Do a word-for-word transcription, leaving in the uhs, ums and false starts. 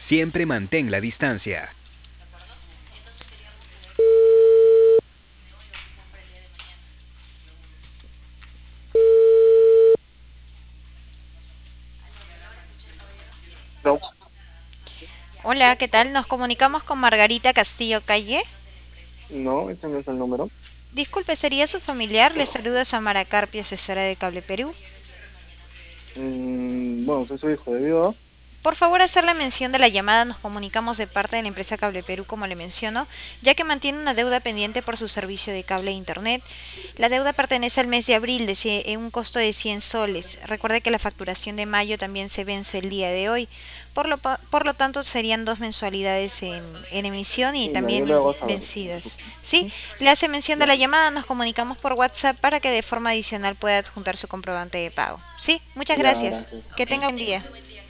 Siempre mantén la distancia. No, Hola, ¿qué tal? Nos comunicamos con Margarita Castillo Calle. no, ese no es el número. Disculpe, ¿sería su familiar? Le saluda Samara Carpio, asesora de Cable Perú. Mm, bueno, soy su hijo debido a... Por favor, hacerle mención de la llamada. Nos comunicamos de parte de la empresa Cable Perú, como le menciono, ya que mantiene una deuda pendiente por su servicio de cable e internet. La deuda pertenece al mes de abril de cie- en un costo de cien soles. Recuerde que la facturación de mayo también se vence el día de hoy. Por lo, pa- por lo tanto, serían dos mensualidades en, en emisión y Ya, yo le también hago saber, no se vencidas. preocupe. ¿Sí? Ujú. Le hace mención de Ya, la llamada. Nos comunicamos por WhatsApp para que de forma adicional pueda adjuntar su comprobante de pago. ¿Sí? Muchas ya, gracias. gracias. Que tenga un día.